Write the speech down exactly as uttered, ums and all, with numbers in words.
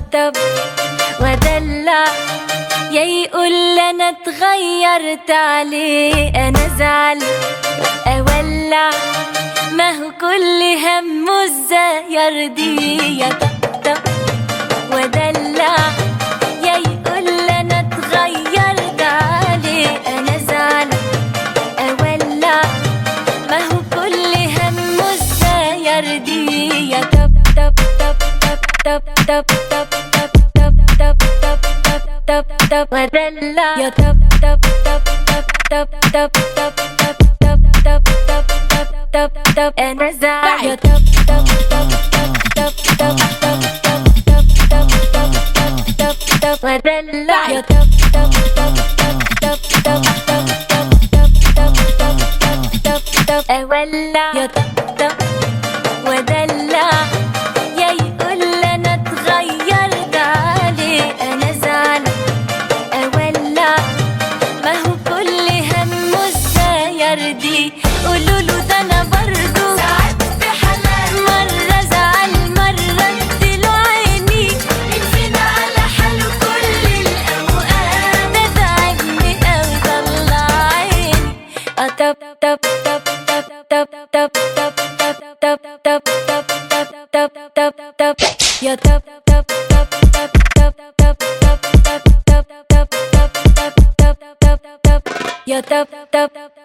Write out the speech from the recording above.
طب ودلع، يا يقول انا اتغيرت عليه، انا ازعل اولع، ما هو كل همه ازاي يرضيه. يا طب طب ودلع، يا يقول انا اتغيرت عليه، انا ازعل اولع، ما هو كل همه ازاي يرضيه. يا طب طب طب طب طب طب طب طب طب طب طب طب ودلع، يا طب طب طب طب طب طب طب طب طب طب طب طب انا ازعل. يا طب طب طب طب طب طب طب طب طب طب طب طب ودلع، يا طب طب طب طب طب طب طب طب طب طب طب طب اولع. يا طب طب ودلع، يا يقول انا اتغيرت عليه، انا ازعل اولع، ما هو كل همه ازاي يرضيه. قولوله ده انا برضو ساعات في حالات، مرة ازعل مرة اديله عيني، مين فينا على حاله كل الاوقات، ده تعبني اوي طلع عيني. اه طب طب طب طب طب طب طب طب طب طب طب طب طب طب يا طب طب طب طب طب طب طب طب طب طب طب طب طب يا طب طب